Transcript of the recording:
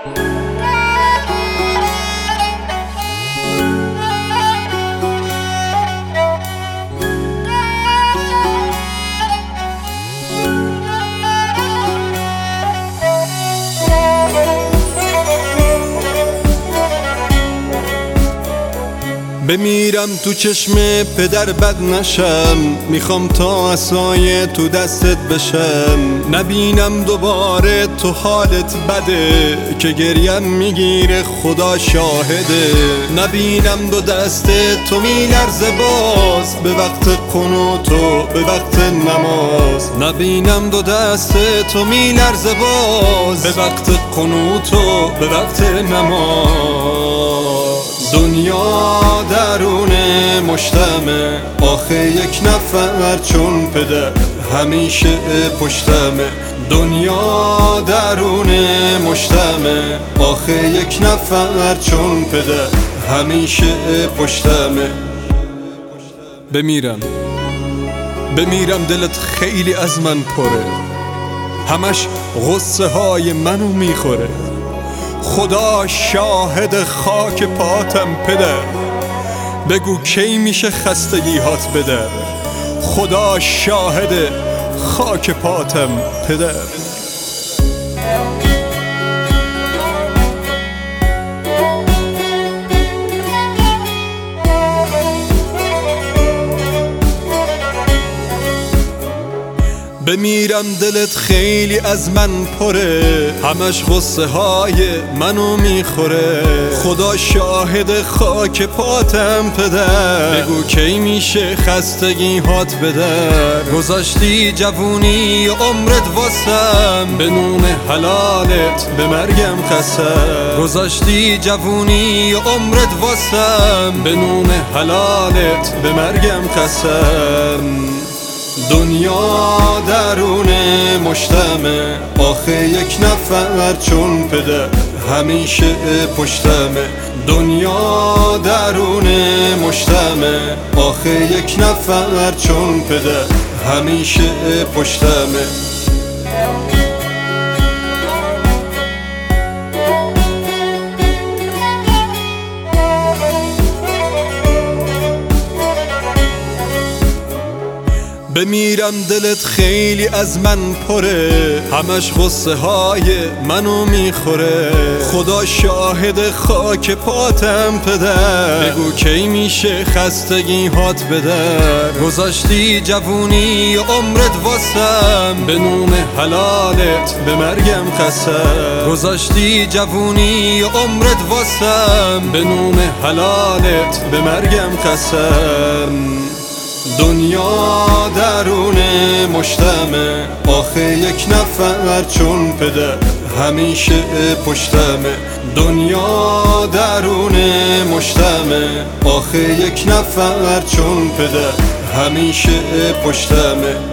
بمیرم تو چشم پدر بد نشم، میخوام تا عصای تو دستت بشم. نبینم دوباره تو حالت بده که گریم میگیره خدا شاهده. نبینم دو دست تو میلرزه باز به وقت قنوت و به وقت نماز. نبینم دو دست تو میلرزه باز به وقت قنوت و به وقت نماز. دنیا درون مشتمه، آخه یک نفر چون پدر همیشه پشتمه. دنیا درون مشتمه، آخه یک نفر چون پدر همیشه پشتمه. بمیرم دلت خیلی از من پره، همش غصه های منو میخوره. خدا شاهد خاک پاتم پدر، بگو کی میشه خستگی هات بدر. خدا شاهد خاک پاتم پدر. بمیرم دلت خیلی از من پره، همش غصه های منو میخوره. خدا شاهد خاک پاتم پدر، بگو کی میشه خستگی هات بدر. گذاشتی جوونی عمرت واسم، به نون حلالت به مرگم قسم. گذاشتی جوونی عمرت واسم، به نون حلالت به مرگم قسم. دنیا درون مشتمه، آخه یک نفر چون پدر همیشه پشتمه. دنیا درون مشتمه، آخه یک نفر چون پدر همیشه پشتمه. بمیرم دلت خیلی از من پره، همش غصه های منو میخوره. خدا شاهد خاک پاتم پدر، بگو کی میشه خستگی هات بدر. گذاشتی جوونی عمرت واسم، به نون حلالت به مرگم قسم. گذاشتی جوونی عمرت واسم، به نون حلالت به مرگم قسم. دنیا درون مشتمه، آخه یک نفر چون پدر همیشه پشتمه. دنیا درون مشتمه، آخه یک نفر چون پدر همیشه پشتمه.